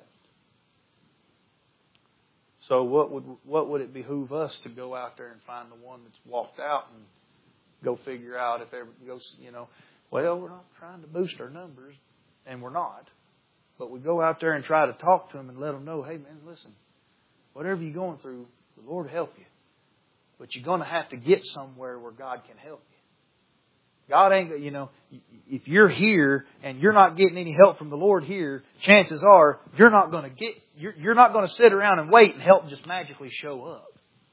So what would what would it behoove us to go out there and find the one that's walked out and go figure out if ever goes, you know, well, we're not trying to boost our numbers, and we're not. But we go out there and try to talk to them and let them know, hey, man, listen, whatever you're going through, the Lord will help you. But you're going to have to get somewhere where God can help you. God ain't, you know, if you're here and you're not getting any help from the Lord here, chances are you're not going to get, you're, you're not going to sit around and wait and help just magically show up.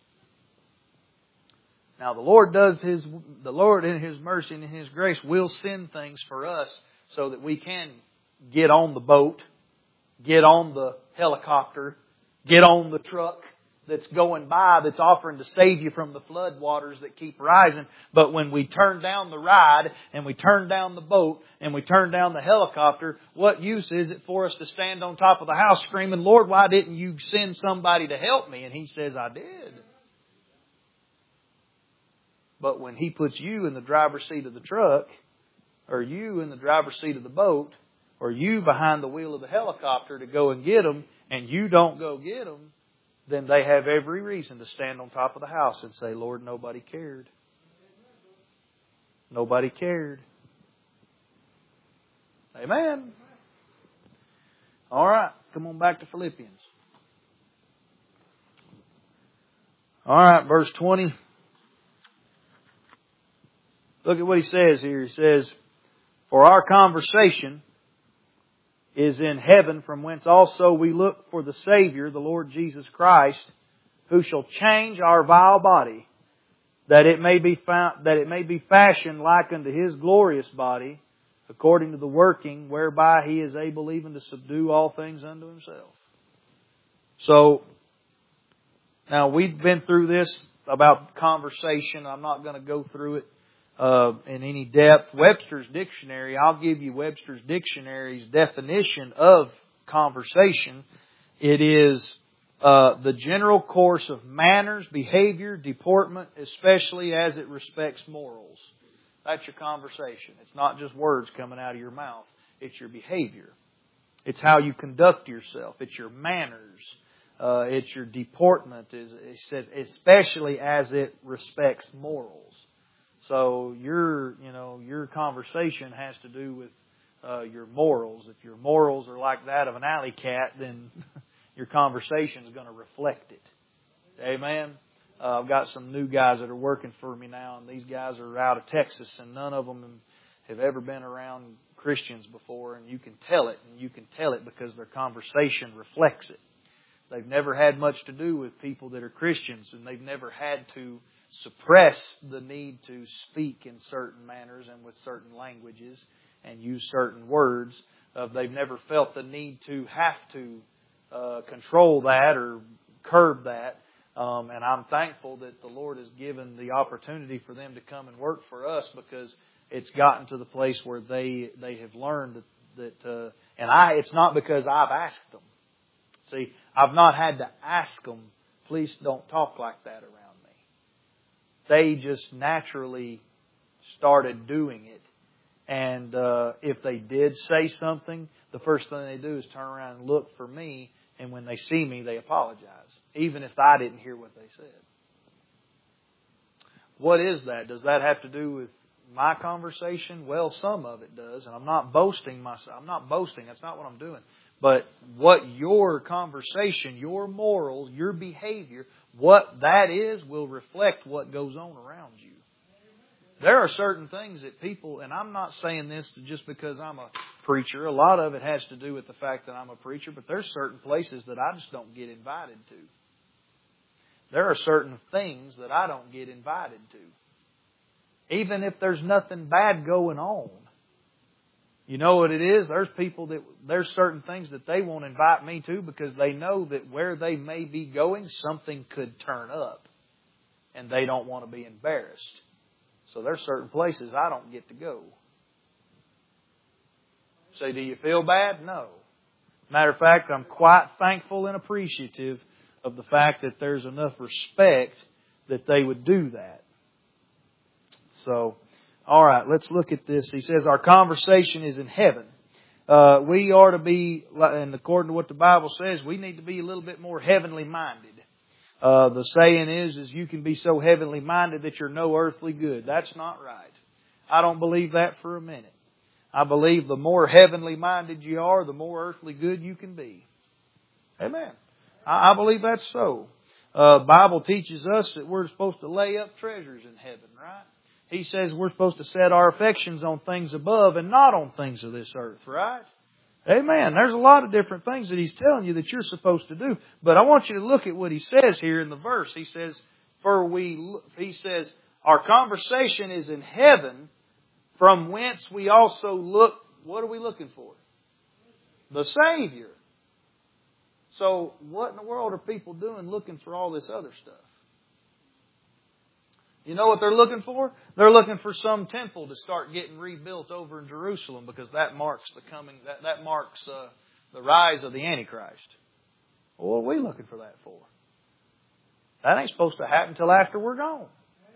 Now the Lord does His, the Lord in His mercy and in His grace will send things for us so that we can get on the boat, get on the helicopter, get on the truck that's going by that's offering to save you from the flood waters that keep rising. But when we turn down the ride and we turn down the boat and we turn down the helicopter, what use is it for us to stand on top of the house screaming, Lord, why didn't you send somebody to help me? And He says, I did. But when He puts you in the driver's seat of the truck, or you in the driver's seat of the boat, or you behind the wheel of the helicopter to go and get them, and you don't go get them, then they have every reason to stand on top of the house and say, Lord, nobody cared. Nobody cared. Amen. All right, come on back to Philippians. All right, verse twenty. Look at what he says here. He says, for our conversation is in heaven, from whence also we look for the Savior, the Lord Jesus Christ, who shall change our vile body, that it may be found, that it may be fashioned like unto His glorious body, according to the working whereby He is able even to subdue all things unto Himself. So, now we've been through this about conversation. I'm not going to go through it Uh, in any depth. Webster's Dictionary, I'll give you Webster's Dictionary's definition of conversation. It is Uh, the general course of manners, behavior, deportment, especially as it respects morals. That's your conversation. It's not just words coming out of your mouth. It's your behavior. It's how you conduct yourself. It's your manners. Uh, it's your deportment. It says, especially as it respects morals. So your, you know, your conversation has to do with uh, your morals. If your morals are like that of an alley cat, then your conversation is going to reflect it. Amen. Uh, I've got some new guys that are working for me now, and these guys are out of Texas, and none of them have ever been around Christians before, and you can tell it, and you can tell it because their conversation reflects it. They've never had much to do with people that are Christians, and they've never had to suppress the need to speak in certain manners and with certain languages and use certain words. Uh, they've never felt the need to have to uh, control that or curb that. Um, and I'm thankful that the Lord has given the opportunity for them to come and work for us, because it's gotten to the place where they they have learned that, that uh, and I it's not because I've asked them. See, I've not had to ask them, please don't talk like that around me. They just naturally started doing it. And uh, if they did say something, the first thing they do is turn around and look for me. And when they see me, they apologize, even if I didn't hear what they said. What is that? Does that have to do with my conversation? Well, some of it does. And I'm not boasting myself. I'm not boasting. That's not what I'm doing. But what your conversation, your morals, your behavior, what that is will reflect what goes on around you. There are certain things that people, and I'm not saying this just because I'm a preacher. A lot of it has to do with the fact that I'm a preacher, but there's certain places that I just don't get invited to. There are certain things that I don't get invited to. Even if there's nothing bad going on. You know what it is? There's people that, there's certain things that they won't invite me to because they know that where they may be going, something could turn up. And they don't want to be embarrassed. So there's certain places I don't get to go. Say, do you feel bad? No. Matter of fact, I'm quite thankful and appreciative of the fact that there's enough respect that they would do that. So, all right, let's look at this. He says our conversation is in heaven. Uh, we are to be, and according to what the Bible says, we need to be a little bit more heavenly minded. Uh, the saying is, is you can be so heavenly minded that you're no earthly good. That's not right. I don't believe that for a minute. I believe the more heavenly minded you are, the more earthly good you can be. Amen. I, I believe that's so. Uh, Bible teaches us that we're supposed to lay up treasures in heaven, right? He says we're supposed to set our affections on things above and not on things of this earth, right? Amen. There's a lot of different things that He's telling you that you're supposed to do. But I want you to look at what He says here in the verse. He says, for we, He says, our conversation is in heaven, from whence we also look. What are we looking for? The Savior. So what in the world are people doing looking for all this other stuff? You know what they're looking for? They're looking for some temple to start getting rebuilt over in Jerusalem, because that marks the coming, that, that marks uh, the rise of the Antichrist. Well, what are we looking for that for? That ain't supposed to happen until after we're gone.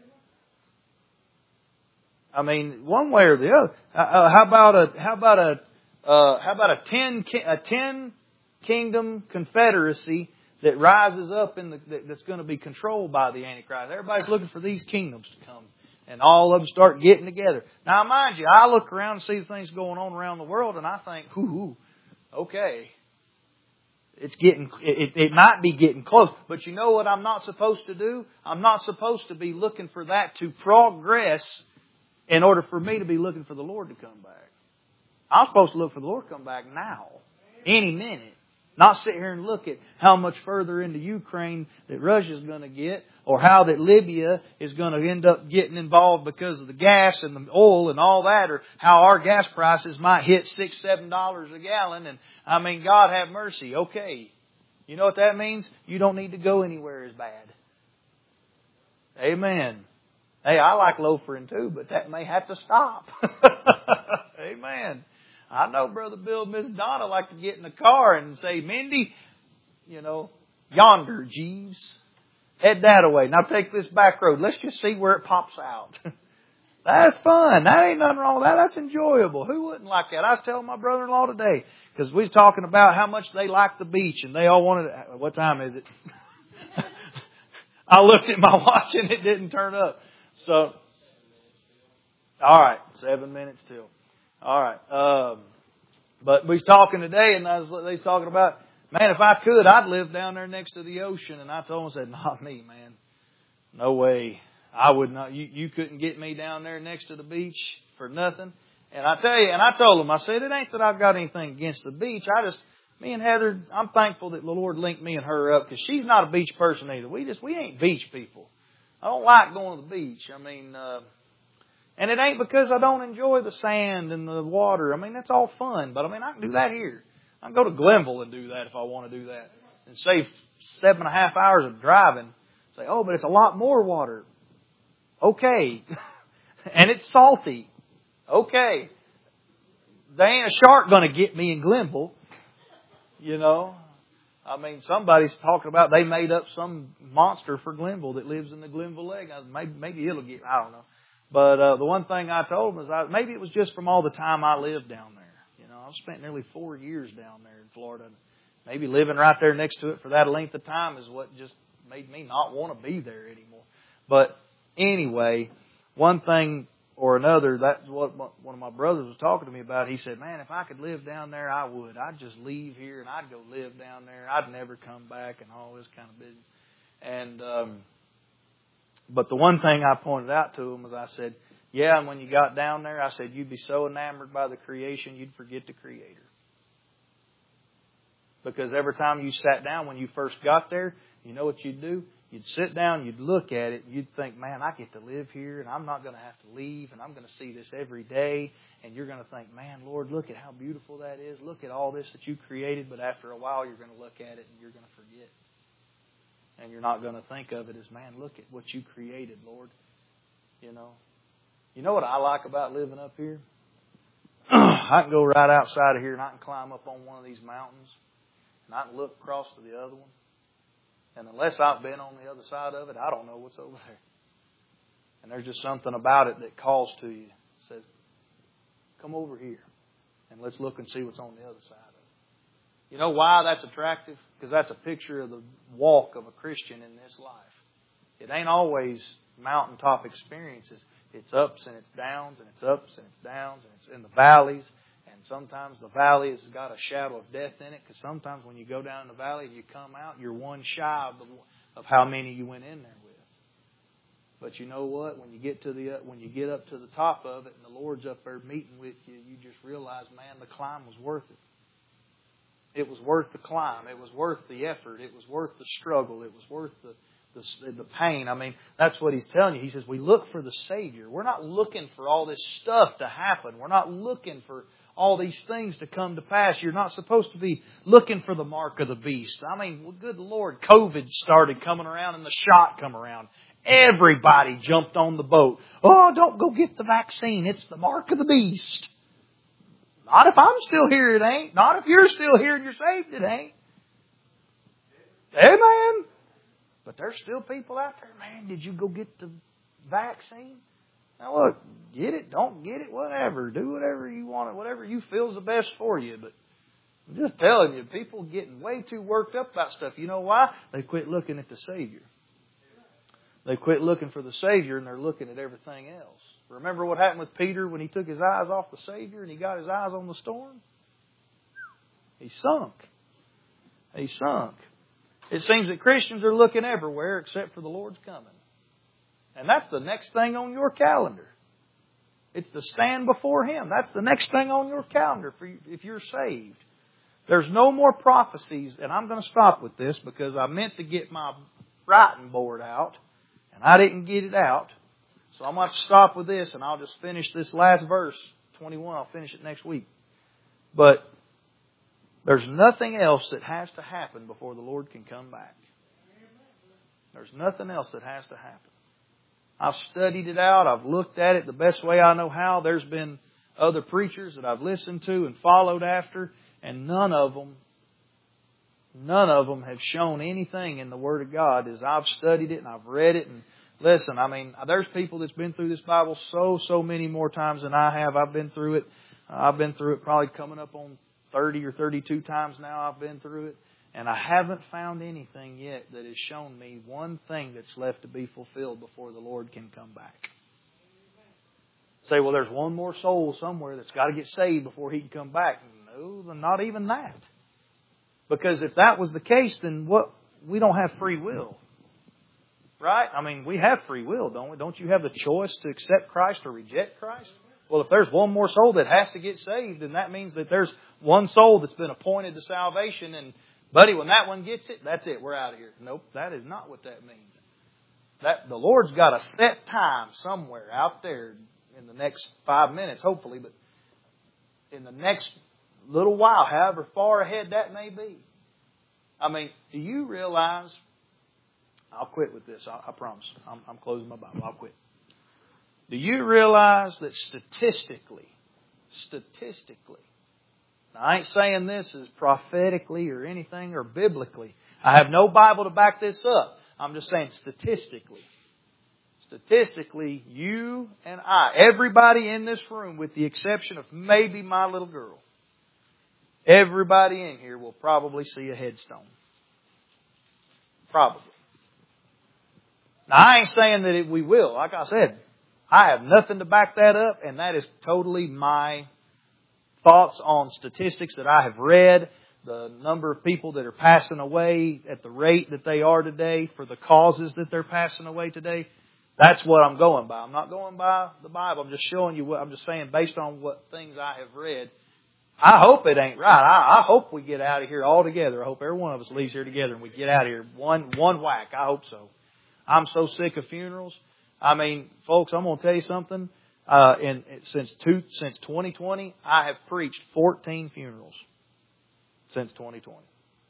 I mean, one way or the other. Uh, how about a how about a uh, how about a ten a ten kingdom confederacy that rises up in the, that's going to be controlled by the Antichrist? Everybody's looking for these kingdoms to come, and all of them start getting together. Now, mind you, I look around and see the things going on around the world, and I think, "Ooh, okay, it's getting, it, it might be getting close." But you know what I'm not supposed to do? I'm not supposed to be looking for that to progress in order for me to be looking for the Lord to come back. I'm supposed to look for the Lord to come back now, any minute. Not sit here and look at how much further into Ukraine that Russia's going to get, or how that Libya is going to end up getting involved because of the gas and the oil and all that, or how our gas prices might hit six, seven dollars a gallon. And I mean, God have mercy. Okay, you know what that means? You don't need to go anywhere as bad. Amen. Hey, I like loafering too, but that may have to stop. Amen. I know Brother Bill and Miss Donna like to get in the car and say, "Mindy, you know, Yonder, Jeeves. Head that away. Now take this back road. Let's just see where it pops out. That's fun. That ain't nothing wrong with that. That's enjoyable. Who wouldn't like that? I was telling my brother-in-law today, because we was talking about how much they like the beach, and they all wanted to, what time is it? I looked at my watch and it didn't turn up. So, all right, seven minutes till. All right. Um, but we was talking today, and I was, they was talking about, man, if I could, I'd live down there next to the ocean. And I told them, I said, not me, man. No way. I would not. You, you couldn't get me down there next to the beach for nothing. And I tell you, and I told them, I said, it ain't that I've got anything against the beach. I just, me and Heather, I'm thankful that the Lord linked me and her up, because she's not a beach person either. We just, we ain't beach people. I don't like going to the beach. I mean, uh, and it ain't because I don't enjoy the sand and the water. I mean, that's all fun. But I mean, I can do that here. I can go to Glenville and do that if I want to do that. And save seven and a half hours of driving. Say, oh, but it's a lot more water. Okay. And it's salty. Okay. There ain't a shark going to get me in Glenville. You know. I mean, somebody's talking about they made up some monster for Glenville that lives in the Glenville Lake. Maybe, maybe it'll get, I don't know. But uh, the one thing I told them is I, maybe it was just from all the time I lived down there. You know, I've spent nearly four years down there in Florida. Maybe living right there next to it for that length of time is what just made me not want to be there anymore. But anyway, one thing or another, that's what one of my brothers was talking to me about. He said, man, if I could live down there, I would. I'd just leave here and I'd go live down there. I'd never come back and all this kind of business. And, um, but the one thing I pointed out to him was I said, yeah, and when you got down there, I said, you'd be so enamored by the creation, you'd forget the Creator. Because every time you sat down when you first got there, you know what you'd do? You'd sit down, you'd look at it, and you'd think, man, I get to live here, and I'm not going to have to leave, and I'm going to see this every day. And you're going to think, man, Lord, look at how beautiful that is. Look at all this that you created. But after a while, you're going to look at it, and you're going to forget. And you're not going to think of it as, man, look at what you created, Lord. You know. You know what I like about living up here? I can go right outside of here, and I can climb up on one of these mountains, and I can look across to the other one. And unless I've been on the other side of it, I don't know what's over there. And there's just something about it that calls to you. It says, come over here and let's look and see what's on the other side of it. You know why that's attractive? Because that's a picture of the walk of a Christian in this life. It ain't always mountaintop experiences. It's ups and it's downs and it's ups and it's downs and it's in the valleys. And sometimes the valley has got a shadow of death in it, because sometimes when you go down in the valley and you come out, you're one shy of, the, of how many you went in there with. But you know what? When you get to the when you get up to the top of it and the Lord's up there meeting with you, you just realize, man, the climb was worth it. It was worth the climb. It was worth the effort. It was worth the struggle. It was worth the the, the pain. I mean, that's what he's telling you. He says we look for the Savior. We're not looking for all this stuff to happen. We're not looking for all these things to come to pass. You're not supposed to be looking for the mark of the beast. I mean, well, good Lord, COVID started coming around and the shot come around. Everybody jumped on the boat. Oh, don't go get the vaccine. It's the mark of the beast. Not if I'm still here, it ain't. Not if you're still here and you're saved, it ain't. Amen. But there's still people out there, man, did you go get the vaccine? Now look, get it, don't get it, whatever. Do whatever you want, whatever you feel is the best for you. But I'm just telling you, people getting way too worked up about stuff. You know why? They quit looking at the Savior. They quit looking for the Savior and they're looking at everything else. Remember what happened with Peter when he took his eyes off the Savior and he got his eyes on the storm? He sunk. He sunk. It seems that Christians are looking everywhere except for the Lord's coming. And that's the next thing on your calendar. It's to stand before Him. That's the next thing on your calendar for you, if you're saved. There's no more prophecies, and I'm going to stop with this because I meant to get my writing board out, and I didn't get it out. So I'm going to have to stop with this, and I'll just finish this last verse, twenty-one. I'll finish it next week. But there's nothing else that has to happen before the Lord can come back. There's nothing else that has to happen. I've studied it out. I've looked at it the best way I know how. There's been other preachers that I've listened to and followed after, and none of them, none of them have shown anything in the Word of God as I've studied it and I've read it. And listen, I mean, there's people that's been through this Bible so, so many more times than I have. I've been through it. I've been through it probably coming up on thirty or thirty-two times now I've been through it. And I haven't found anything yet that has shown me one thing that's left to be fulfilled before the Lord can come back. Say, well, there's one more soul somewhere that's got to get saved before He can come back. No, not even that. Because if that was the case, then what? We don't have free will. Right? I mean, we have free will, don't we? Don't you have the choice to accept Christ or reject Christ? Well, if there's one more soul that has to get saved, then that means that there's one soul that's been appointed to salvation. And, buddy, when that one gets it, that's it. We're out of here. Nope, that is not what that means. That the Lord's got a set time somewhere out there in the next five minutes, hopefully, but in the next little while, however far ahead that may be. I mean, do you realize... I'll quit with this. I, I promise. I'm, I'm closing my Bible. I'll quit. Do you realize that statistically, statistically, now I ain't saying this as prophetically or anything or biblically. I have no Bible to back this up. I'm just saying statistically. Statistically, you and I, everybody in this room, with the exception of maybe my little girl, everybody in here will probably see a headstone. Probably. Now, I ain't saying that it, we will. Like I said, I have nothing to back that up, and that is totally my thoughts on statistics that I have read, the number of people that are passing away at the rate that they are today for the causes that they're passing away today. That's what I'm going by. I'm not going by the Bible. I'm just showing you what I'm just saying based on what things I have read. I hope it ain't right. I, I hope we get out of here all together. I hope every one of us leaves here together and we get out of here one one whack. I hope so. I'm so sick of funerals. I mean, folks, I'm going to tell you something. Uh, in, since two, since twenty twenty, I have preached fourteen funerals since twenty twenty.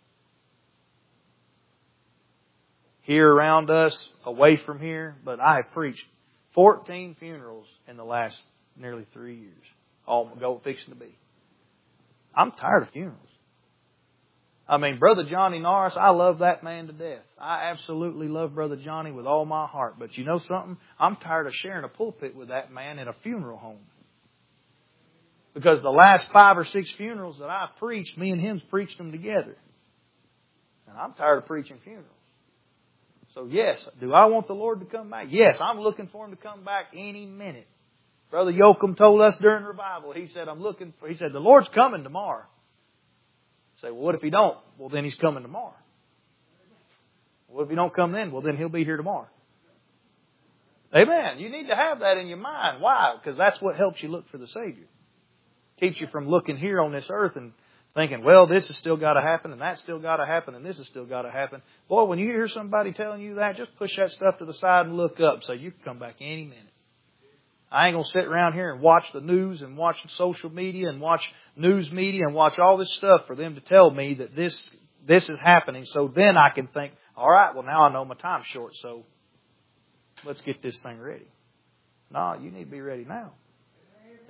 Here around us, away from here, but I have preached fourteen funerals in the last nearly three years. All go fixing to be. I'm tired of funerals. I mean, Brother Johnny Norris, I love that man to death. I absolutely love Brother Johnny with all my heart. But you know something? I'm tired of sharing a pulpit with that man in a funeral home. Because the last five or six funerals that I've preached, me and him's preached them together. And I'm tired of preaching funerals. So yes, do I want the Lord to come back? Yes, I'm looking for Him to come back any minute. Brother Yoakum told us during revival, he said, I'm looking for, he said, the Lord's coming tomorrow. Say, well, what if He don't? Well, then He's coming tomorrow. What if He don't come then? Well, then He'll be here tomorrow. Amen. You need to have that in your mind. Why? Because that's what helps you look for the Savior. Keeps you from looking here on this earth and thinking, well, this has still got to happen and that's still got to happen and this has still got to happen. Boy, when you hear somebody telling you that, just push that stuff to the side and look up. Say, you can come back any minute. I ain't going to sit around here and watch the news and watch social media and watch news media and watch all this stuff for them to tell me that this this is happening. So then I can think, all right, well, now I know my time's short, so let's get this thing ready. No, you need to be ready now.